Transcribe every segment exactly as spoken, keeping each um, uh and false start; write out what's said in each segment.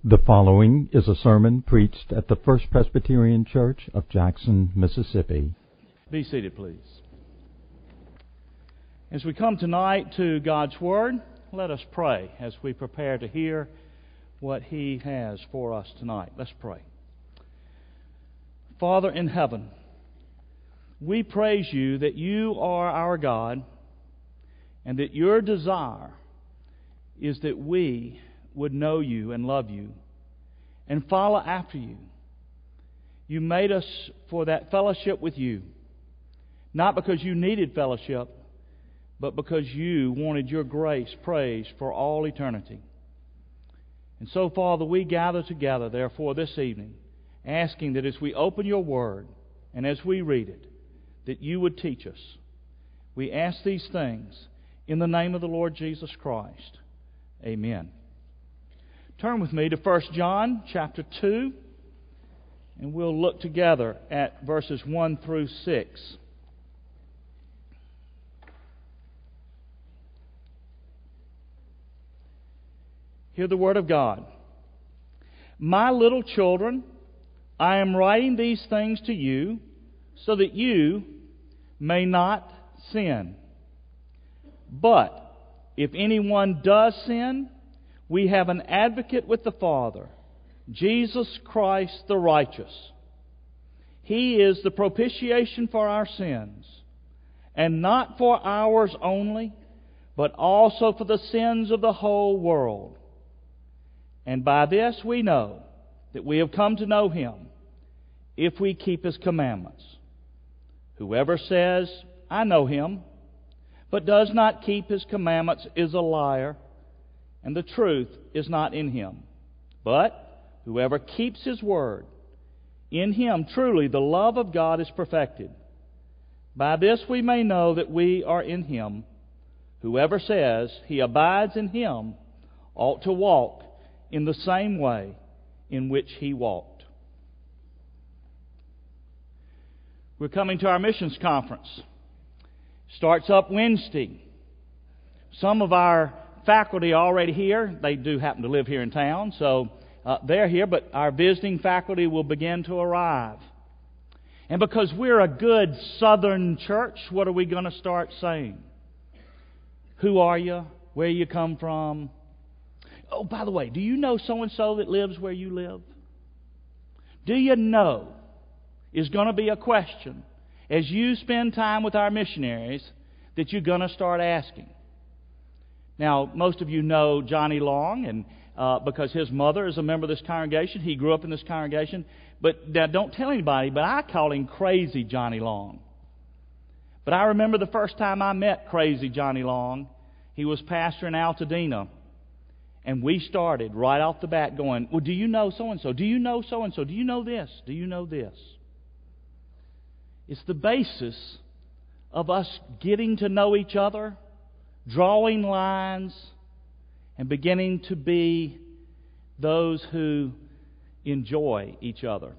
The following is a sermon preached at the First Presbyterian Church of Jackson, Mississippi. Be seated, please. As we come tonight to God's Word, let us pray as we prepare to hear what He has for us tonight. Let's pray. Father in heaven, we praise You that You are our God and that Your desire is that we would know You and love You and follow after You. You made us for that fellowship with You, not because You needed fellowship, but because You wanted Your grace praised for all eternity. And so, Father, we gather together, therefore, this evening, asking that as we open Your Word and as we read it, that You would teach us. We ask these things in the name of the Lord Jesus Christ. Amen. Turn with me to First John chapter two, and we'll look together at verses one through six. Hear the Word of God. My little children, I am writing these things to you so that you may not sin. But if anyone does sin, we have an advocate with the Father, Jesus Christ the righteous. He is the propitiation for our sins, and not for ours only, but also for the sins of the whole world. And by this we know that we have come to know Him, if we keep His commandments. Whoever says, I know Him, but does not keep His commandments is a liar, and the truth is not in him. But whoever keeps His word, in him truly the love of God is perfected. By this we may know that we are in Him. Whoever says he abides in Him ought to walk in the same way in which He walked. We're coming to our missions conference. Starts up Wednesday. Some of our faculty are already here. They do happen to live here in town, so uh, they're here, but our visiting faculty will begin to arrive. And because we're a good Southern church, what are we going to start saying? Who are you? Where you come from? Oh, by the way, do you know so-and-so that lives where you live? Do you know is going to be a question as you spend time with our missionaries that you're going to start asking. Now, most of you know Johnny Long, and uh, because his mother is a member of this congregation, he grew up in this congregation. But now, don't tell anybody, but I call him Crazy Johnny Long. But I remember the first time I met Crazy Johnny Long, he was pastor in Altadena. And we started right off the bat going, well, do you know so-and-so? Do you know so-and-so? Do you know this? Do you know this? It's the basis of us getting to know each other, drawing lines, and beginning to be those who enjoy each other.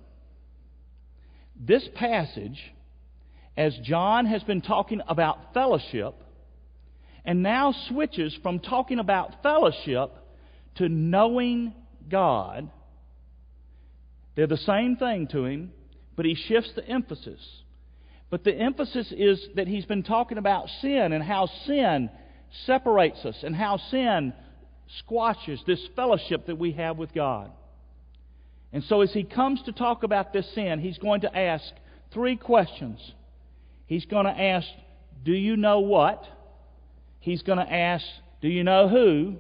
This passage, as John has been talking about fellowship, and now switches from talking about fellowship to knowing God. They're the same thing to him, but he shifts the emphasis. But the emphasis is that he's been talking about sin and how sin separates us and how sin squashes this fellowship that we have with God. And so as he comes to talk about this sin, he's going to ask three questions. He's going to ask, do you know what? He's going to ask, do you know who?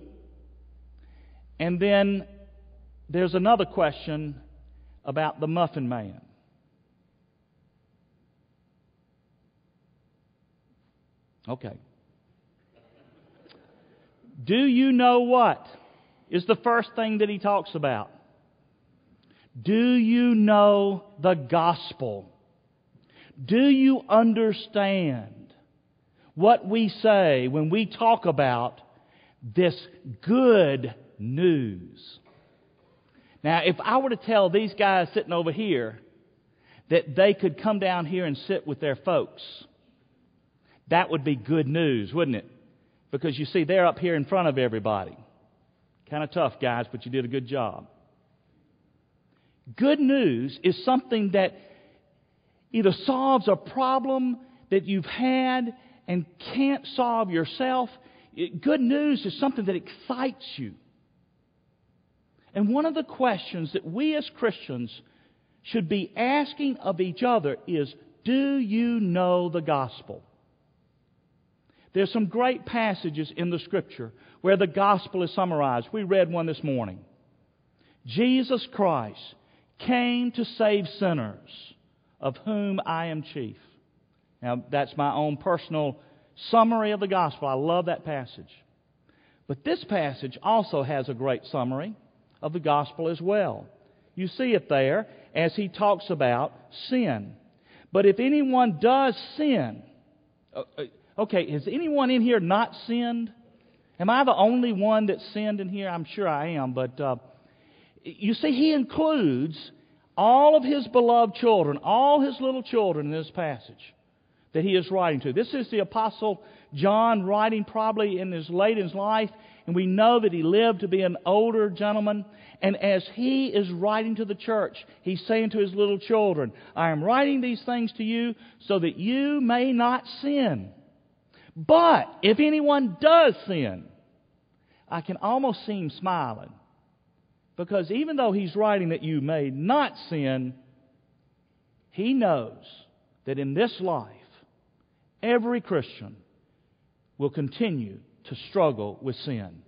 And then there's another question about the Muffin Man. Okay. Do you know what is the first thing that he talks about? Do you know the gospel? Do you understand what we say when we talk about this good news? Now, if I were to tell these guys sitting over here that they could come down here and sit with their folks, that would be good news, wouldn't it? Because you see, they're up here in front of everybody. Kind of tough, guys, but you did a good job. Good news is something that either solves a problem that you've had and can't solve yourself. Good news is something that excites you. And one of the questions that we as Christians should be asking of each other is, do you know the gospel? There's some great passages in the Scripture where the gospel is summarized. We read one this morning. Jesus Christ came to save sinners, of whom I am chief. Now, that's my own personal summary of the gospel. I love that passage. But this passage also has a great summary of the gospel as well. You see it there as he talks about sin. But if anyone does sin... Okay, has anyone in here not sinned? Am I the only one that sinned in here? I'm sure I am. But uh, you see, he includes all of his beloved children, all his little children in this passage that he is writing to. This is the Apostle John writing probably in his late in his life, and we know that he lived to be an older gentleman. And as he is writing to the church, he's saying to his little children, I am writing these things to you so that you may not sin. But if anyone does sin, I can almost see him smiling. Because even though he's writing that you may not sin, he knows that in this life, every Christian will continue to struggle with sin.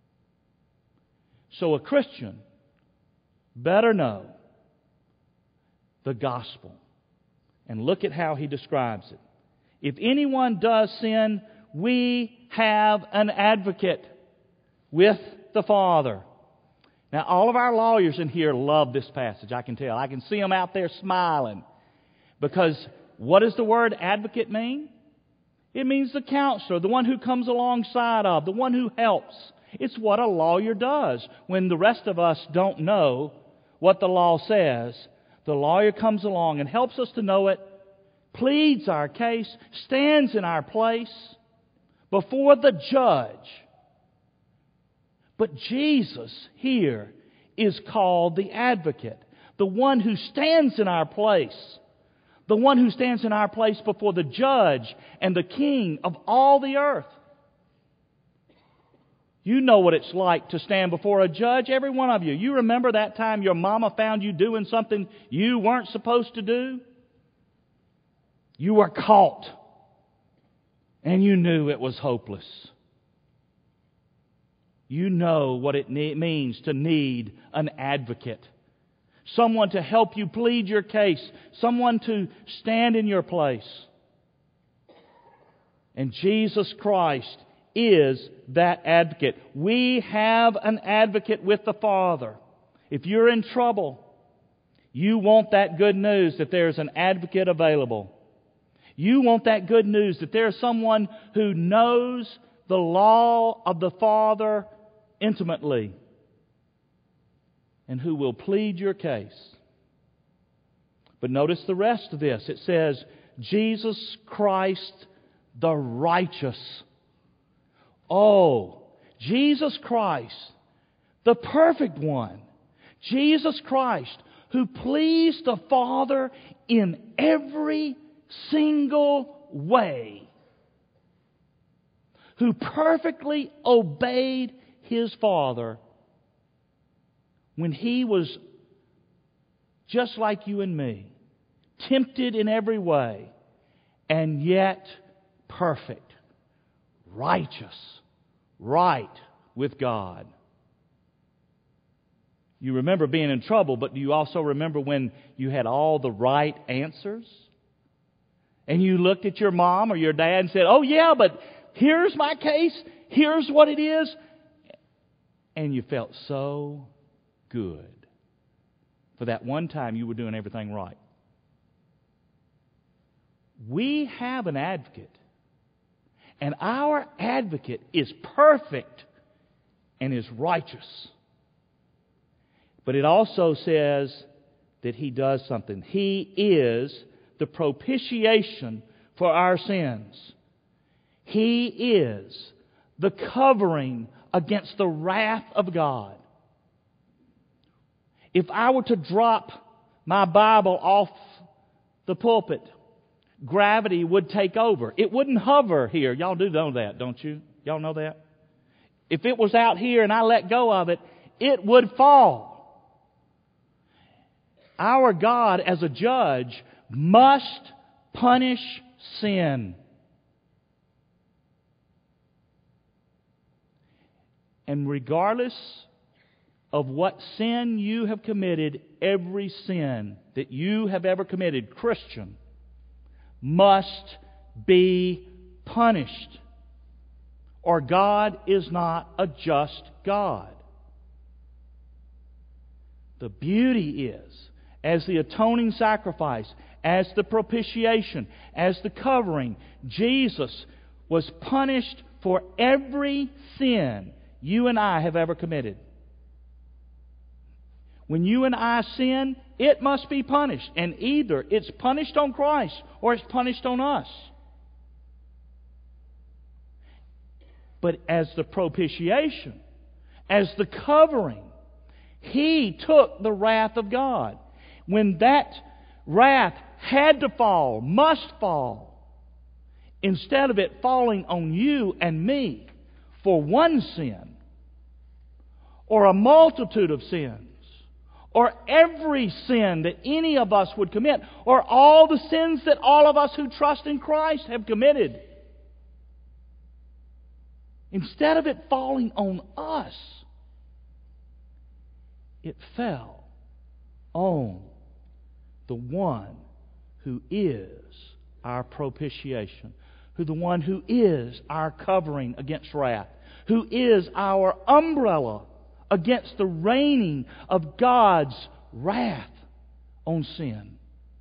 So a Christian better know the gospel. And look at how he describes it. If anyone does sin, we have an advocate with the Father. Now, all of our lawyers in here love this passage, I can tell. I can see them out there smiling. Because what does the word advocate mean? It means the counselor, the one who comes alongside of, the one who helps. It's what a lawyer does. When the rest of us don't know what the law says, the lawyer comes along and helps us to know it, pleads our case, stands in our place before the judge. But Jesus here is called the advocate, the one who stands in our place, the one who stands in our place before the judge and the king of all the earth. You know what it's like to stand before a judge, every one of you. You remember that time your mama found you doing something you weren't supposed to do? You were caught, and you knew it was hopeless. You know what it ne- means to need an advocate. Someone to help you plead your case. Someone to stand in your place. And Jesus Christ is that advocate. We have an advocate with the Father. If you're in trouble, you want that good news that there's an advocate available. You want that good news that there's someone who knows the law of the Father intimately and who will plead your case. But notice the rest of this. It says, Jesus Christ the righteous. Oh, Jesus Christ, the perfect one. Jesus Christ, who pleased the Father in every single way, who perfectly obeyed His Father when He was just like you and me, tempted in every way, and yet perfect, righteous, right with God. You remember being in trouble, but do you also remember when you had all the right answers? And you looked at your mom or your dad and said, oh yeah, but here's my case, here's what it is. And you felt so good for that one time you were doing everything right. We have an advocate. And our advocate is perfect and is righteous. But it also says that He does something. He is the propitiation for our sins. He is the covering against the wrath of God. If I were to drop my Bible off the pulpit, gravity would take over. It wouldn't hover here. Y'all do know that, don't you? Y'all know that? If it was out here and I let go of it, it would fall. Our God, as a judge, must punish sin. And regardless of what sin you have committed, every sin that you have ever committed, Christian, must be punished. Or God is not a just God. The beauty is, as the atoning sacrifice, as the propitiation, as the covering, Jesus was punished for every sin you and I have ever committed. When you and I sin, it must be punished. And either it's punished on Christ or it's punished on us. But as the propitiation, as the covering, He took the wrath of God. When that wrath had to fall, must fall, instead of it falling on you and me for one sin, or a multitude of sins, or every sin that any of us would commit, or all the sins that all of us who trust in Christ have committed, instead of it falling on us, it fell on the one who is our propitiation, who the one who is our covering against wrath, who is our umbrella against the raining of God's wrath on sin.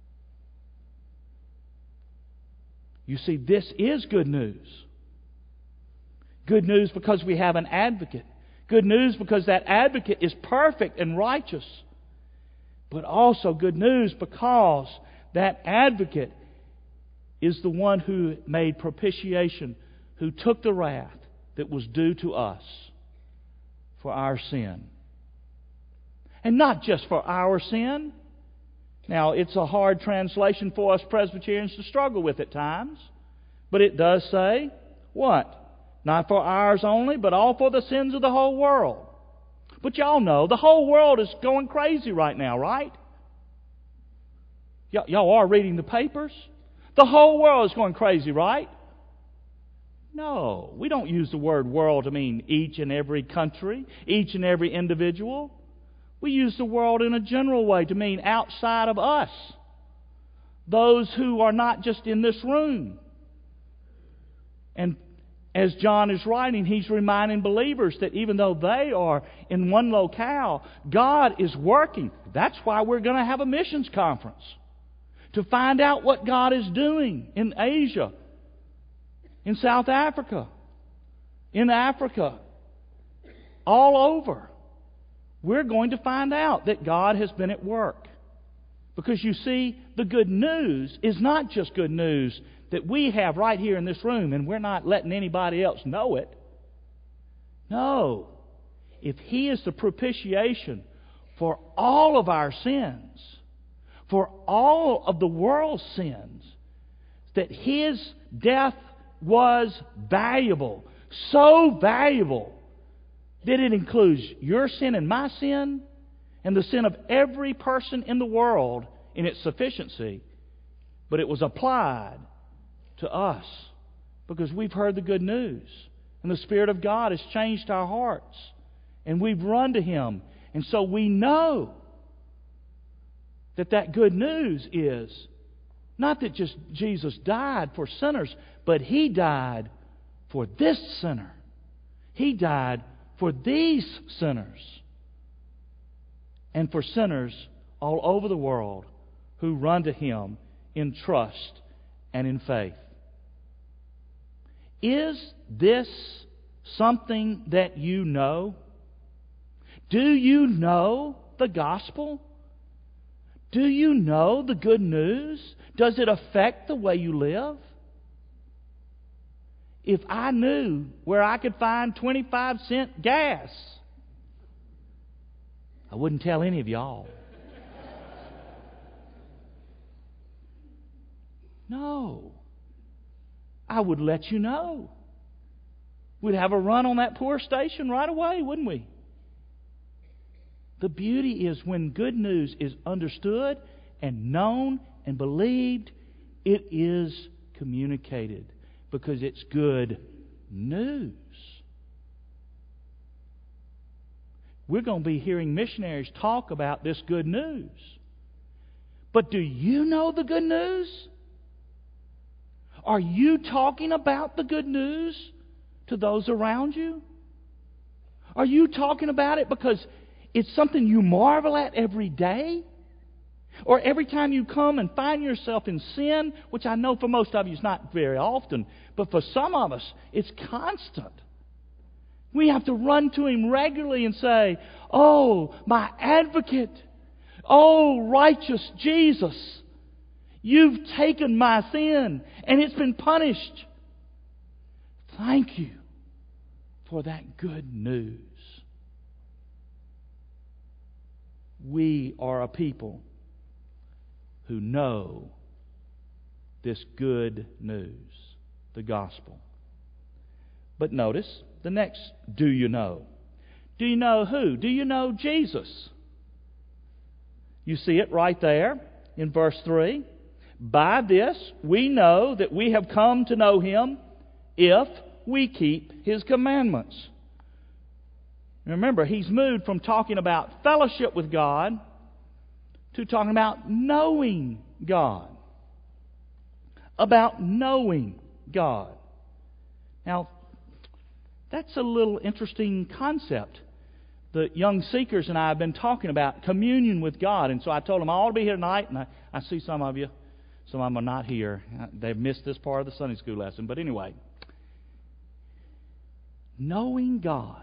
You see, this is good news. Good news because we have an advocate. Good news because that advocate is perfect and righteous. But also good news because that advocate is the one who made propitiation, who took the wrath that was due to us for our sin. And not just for our sin. Now, it's a hard translation for us Presbyterians to struggle with at times. But it does say, what? Not for ours only, but all for the sins of the whole world. But y'all know, the whole world is going crazy right now, right? Y- y'all are reading the papers. The whole world is going crazy, right? No, we don't use the word world to mean each and every country, each and every individual. We use the world in a general way to mean outside of us. Those who are not just in this room. And as John is writing, he's reminding believers that even though they are in one locale, God is working. That's why we're going to have a missions conference. To find out what God is doing in Asia, in South Africa, in Africa, all over. We're going to find out that God has been at work. Because you see, the good news is not just good news that we have right here in this room and we're not letting anybody else know it. No. If He is the propitiation for all of our sins, for all of the world's sins, that His death was valuable, so valuable that it includes your sin and my sin and the sin of every person in the world in its sufficiency, but it was applied to us because we've heard the good news and the Spirit of God has changed our hearts and we've run to Him, and so we know that that good news is not that just Jesus died for sinners, but He died for this sinner. He died for these sinners. And for sinners all over the world who run to Him in trust and in faith. Is this something that you know? Do you know the gospel? Do you know the good news? Does it affect the way you live? If I knew where I could find twenty-five cent gas, I wouldn't tell any of y'all. No. I would let you know. We'd have a run on that poor station right away, wouldn't we? The beauty is when good news is understood and known and believed, it is communicated because it's good news. We're going to be hearing missionaries talk about this good news. But do you know the good news? Are you talking about the good news to those around you? Are you talking about it because it's something you marvel at every day? Or every time you come and find yourself in sin, which I know for most of you is not very often, but for some of us, it's constant. We have to run to Him regularly and say, "Oh, my advocate, oh, righteous Jesus, You've taken my sin and it's been punished. Thank You for that good news." We are a people who know this good news, the gospel. But notice the next do you know. Do you know who? Do you know Jesus? You see it right there in verse three. By this we know that we have come to know Him if we keep His commandments. Remember, he's moved from talking about fellowship with God to talking about knowing God. About knowing God. Now, that's a little interesting concept. The young seekers and I have been talking about communion with God. And so I told them I ought to be here tonight. And I, I see some of you. Some of them are not here. They've missed this part of the Sunday school lesson. But anyway, knowing God.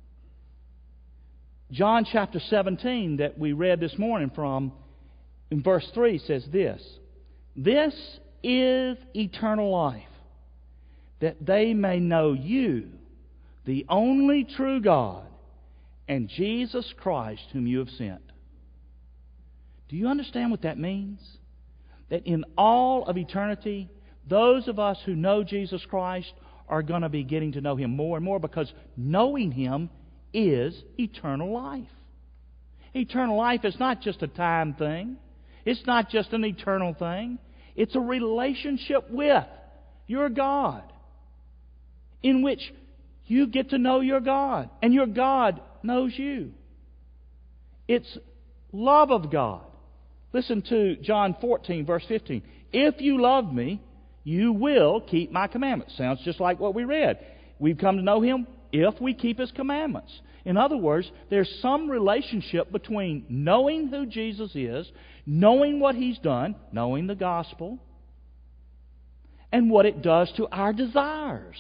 John chapter seventeen that we read this morning from, in verse three says this, "This is eternal life, that they may know You, the only true God, and Jesus Christ whom You have sent." Do you understand what that means? That in all of eternity, those of us who know Jesus Christ are going to be getting to know Him more and more, because knowing Him is eternal life. Eternal life is not just a time thing. It's not just an eternal thing. It's a relationship with your God, in which you get to know your God, and your God knows you. It's love of God. Listen to John fourteen, verse fifteen. "If you love Me, you will keep My commandments." Sounds just like what we read. We've come to know Him if we keep His commandments. In other words, there's some relationship between knowing who Jesus is, knowing what He's done, knowing the gospel, and what it does to our desires.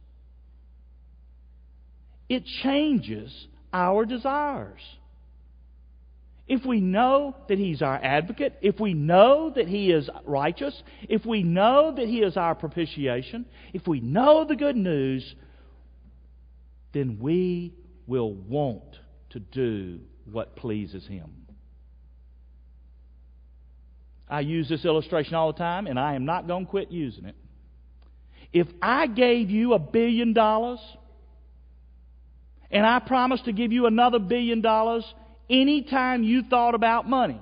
It changes our desires. If we know that He's our advocate, if we know that He is righteous, if we know that He is our propitiation, if we know the good news, then we will want to do what pleases Him. I use this illustration all the time, and I am not going to quit using it. If I gave you a billion dollars, and I promised to give you another billion dollars anytime you thought about money,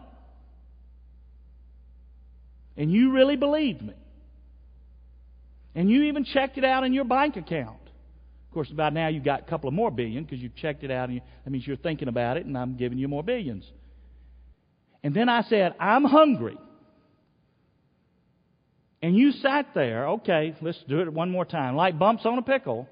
and you really believed me, and you even checked it out in your bank account. Of course, by now you've got a couple of more billion because you've checked it out, and you, that means you're thinking about it, and I'm giving you more billions. And then I said, "I'm hungry." And you sat there, okay, let's do it one more time, like bumps on a pickle.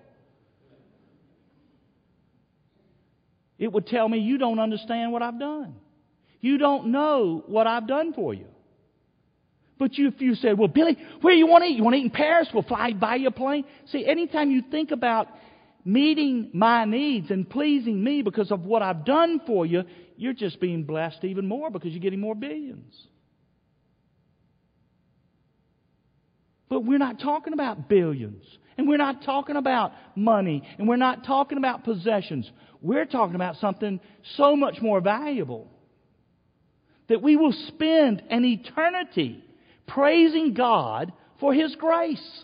It would tell me you don't understand what I've done. You don't know what I've done for you. But you, if you said, "Well, Billy, where do you want to eat? You want to eat in Paris? We'll fly by you a plane." See, anytime you think about meeting my needs and pleasing me because of what I've done for you, you're just being blessed even more because you're getting more billions. But we're not talking about billions. And we're not talking about money, and we're not talking about possessions. We're talking about something so much more valuable. That we will spend an eternity praising God for His grace.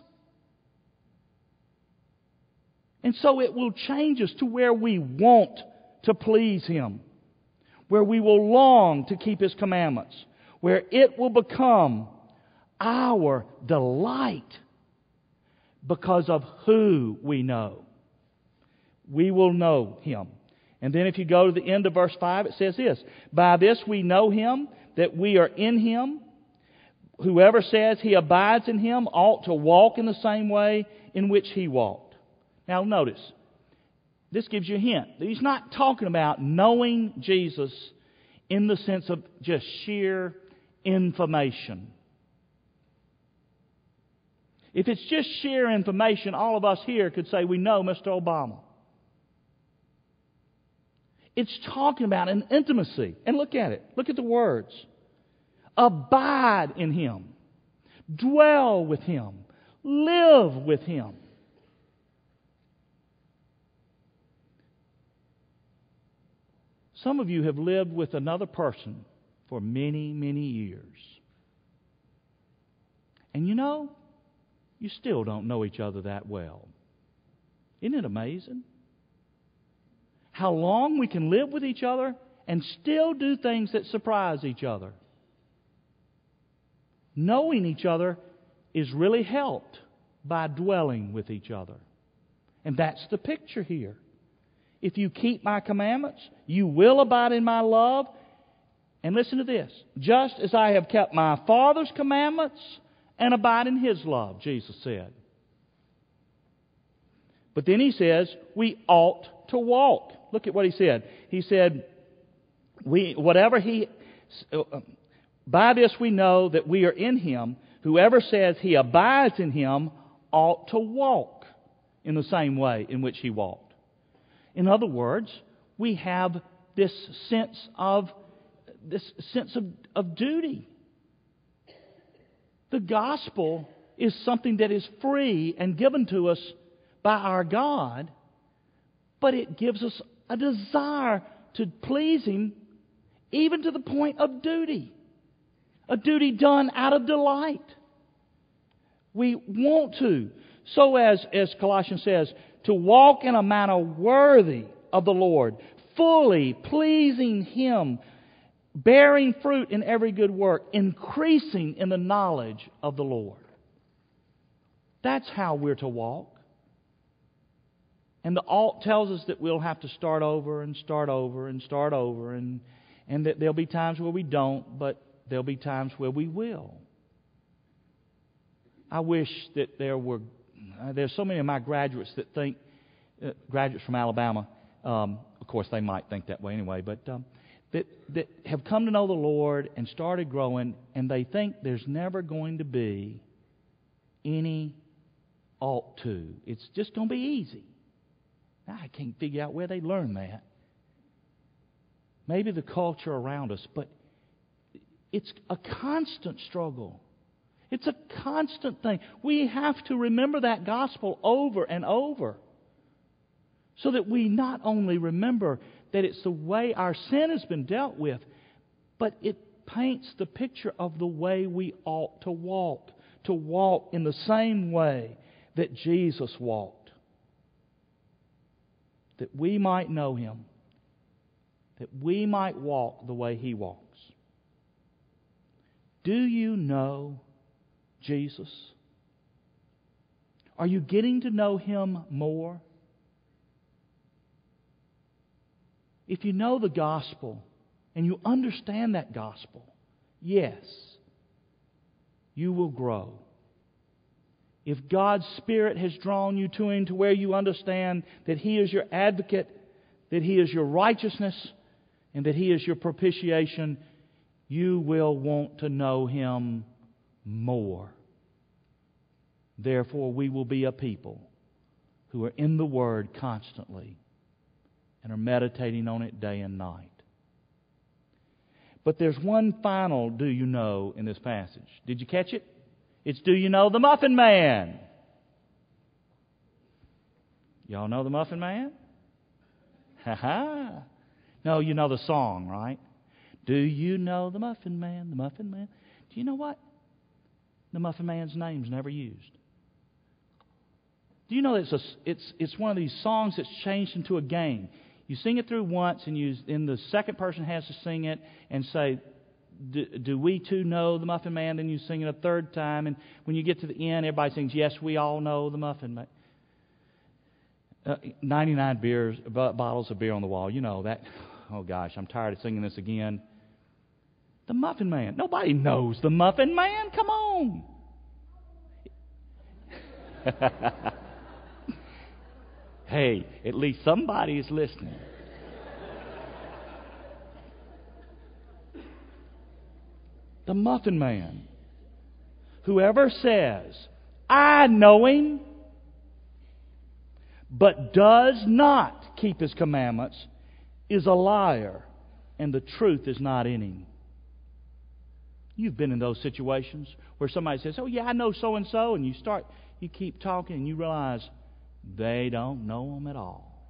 And so it will change us to where we want to please Him, where we will long to keep His commandments, where it will become our delight because of who we know. We will know Him. And then if you go to the end of verse five, it says this, by this we know Him, that we are in Him. Whoever says he abides in Him ought to walk in the same way in which He walked. Now notice, this gives you a hint. He's not talking about knowing Jesus in the sense of just sheer information. If it's just sheer information, all of us here could say we know Mister Obama. It's talking about an intimacy. And look at it. Look at the words. Abide in Him. Dwell with Him. Live with Him. Some of you have lived with another person for many, many years. And you know, you still don't know each other that well. Isn't it amazing? How long we can live with each other and still do things that surprise each other. Knowing each other is really helped by dwelling with each other. And that's the picture here. If you keep my commandments, you will abide in my love. And listen to this. Just as I have kept my Father's commandments and abide in His love, Jesus said. But then He says, we ought to walk. Look at what He said. He said, "We whatever He... By this we know that we are in Him. Whoever says he abides in Him ought to walk in the same way in which He walked." In other words, we have this sense of this sense of, of duty. The gospel is something that is free and given to us by our God, but it gives us a desire to please Him even to the point of duty. A duty done out of delight. We want to. So as, as Colossians says, to walk in a manner worthy of the Lord, fully pleasing Him, bearing fruit in every good work, increasing in the knowledge of the Lord. That's how we're to walk. And the alt tells us that we'll have to start over and start over and start over, and, and that there'll be times where we don't, but there'll be times where we will. I wish that there were, uh, there's so many of my graduates that think, uh, graduates from Alabama, um, of course they might think that way anyway, but um, that, that have come to know the Lord and started growing, and they think there's never going to be any ought to. It's just going to be easy. Now, I can't figure out where they learn that. Maybe the culture around us, but it's a constant struggle. It's a constant thing. We have to remember that gospel over and over so that we not only remember that it's the way our sin has been dealt with, but it paints the picture of the way we ought to walk, to walk in the same way that Jesus walked, that we might know Him, that we might walk the way He walks. Do you know Jesus? Are you getting to know Him more? If you know the gospel and you understand that gospel, yes, you will grow. If God's Spirit has drawn you to Him to where you understand that He is your advocate, that He is your righteousness, and that He is your propitiation, you will want to know Him more. Therefore, we will be a people who are in the Word constantly and are meditating on it day and night. But there's one final do you know in this passage. Did you catch it? It's do you know the Muffin Man? Y'all know the Muffin Man? Ha ha. No, you know the song, right? Do you know the Muffin Man, the Muffin Man? Do you know what? The Muffin Man's name's never used. Do you know that it's, a, it's, it's one of these songs that's changed into a game? You sing it through once, and you, and the second person has to sing it and say, do, do we too know the Muffin Man? Then you sing it a third time, and when you get to the end, everybody sings, yes, we all know the Muffin Man. Uh, ninety-nine beers, bottles of beer on the wall. You know that. Oh gosh, I'm tired of singing this again. The Muffin Man. Nobody knows the Muffin Man. Come on. Hey, at least somebody is listening. The Muffin Man. Whoever says, I know him, but does not keep his commandments, is a liar, and the truth is not in him. You've been in those situations where somebody says, oh yeah, I know so-and-so, and you start, you keep talking, and you realize they don't know them at all.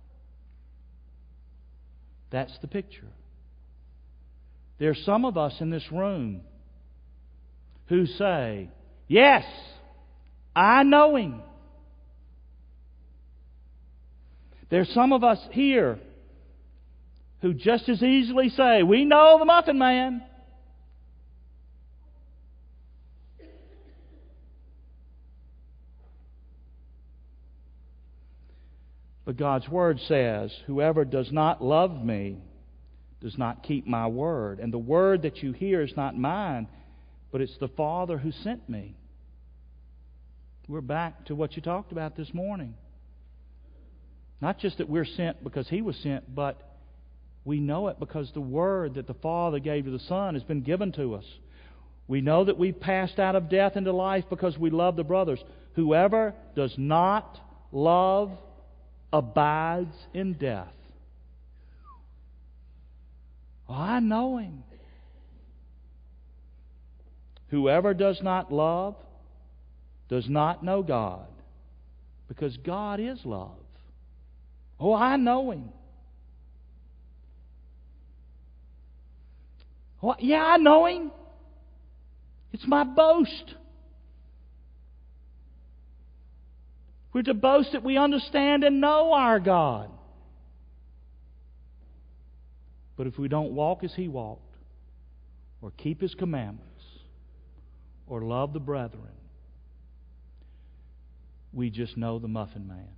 That's the picture. There's some of us in this room who say, yes, I know him. There's some of us here who just as easily say, we know the Muffin Man. But God's Word says, whoever does not love me does not keep my word. And the word that you hear is not mine, but it's the Father who sent me. We're back to what you talked about this morning. Not just that we're sent because He was sent, but we know it because the word that the Father gave to the Son has been given to us. We know that we passed out of death into life because we love the brothers. Whoever does not love abides in death. Oh, I know him. Whoever does not love does not know God, because God is love. Oh, I know him. Oh, yeah, I know him. It's my boast. We're to boast that we understand and know our God. But if we don't walk as He walked, or keep His commandments, or love the brethren, we just know the Muffin Man.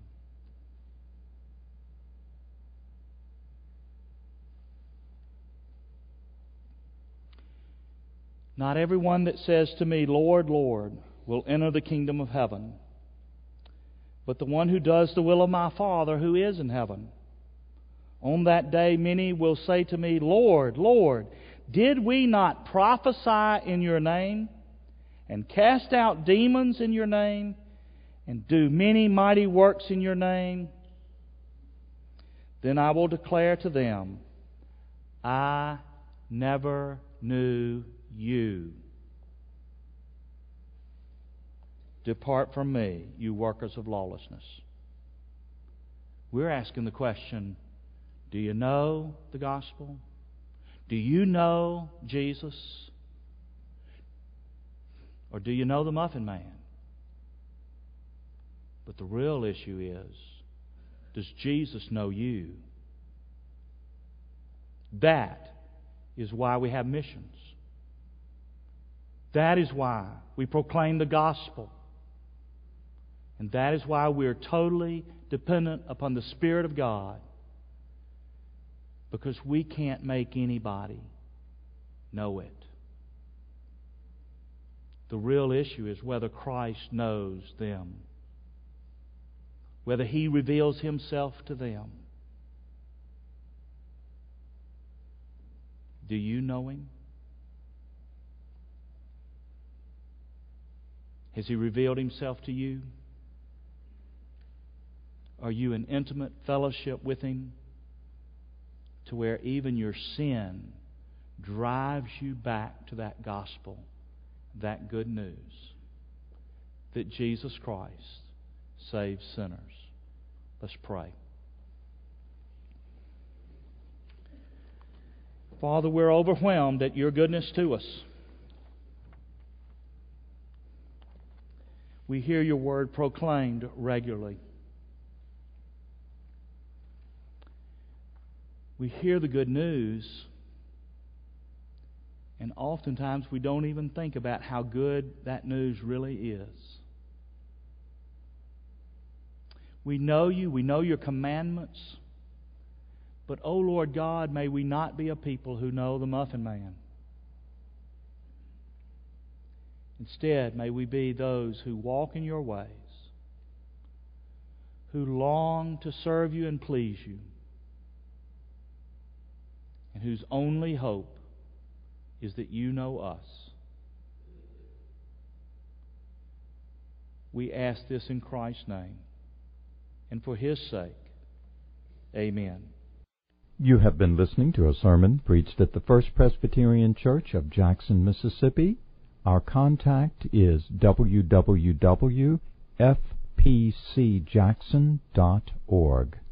Not everyone that says to me, Lord, Lord, will enter the kingdom of heaven, but the one who does the will of my Father who is in heaven. On that day many will say to me, Lord, Lord, did we not prophesy in your name, and cast out demons in your name, and do many mighty works in your name? Then I will declare to them, I never knew you. Depart from me, you workers of lawlessness. We're asking the question, do you know the gospel? Do you know Jesus? Or do you know the Muffin Man? But the real issue is, does Jesus know you? That is why we have missions. That is why we proclaim the gospel. And that is why we are totally dependent upon the Spirit of God. Because we can't make anybody know it. The real issue is whether Christ knows them. Whether He reveals Himself to them. Do you know Him? Has He revealed Himself to you? Are you in intimate fellowship with Him to where even your sin drives you back to that gospel, that good news that Jesus Christ saves sinners? Let's pray. Father, we're overwhelmed at your goodness to us. We hear your word proclaimed regularly. We hear the good news, and oftentimes we don't even think about how good that news really is. We know you, we know your commandments, but, oh Lord God, may we not be a people who know the Muffin Man. Instead, may we be those who walk in your ways, who long to serve you and please you, and whose only hope is that you know us. We ask this in Christ's name, and for His sake. Amen. You have been listening to a sermon preached at the First Presbyterian Church of Jackson, Mississippi. Our contact is w w w dot f p c jackson dot org.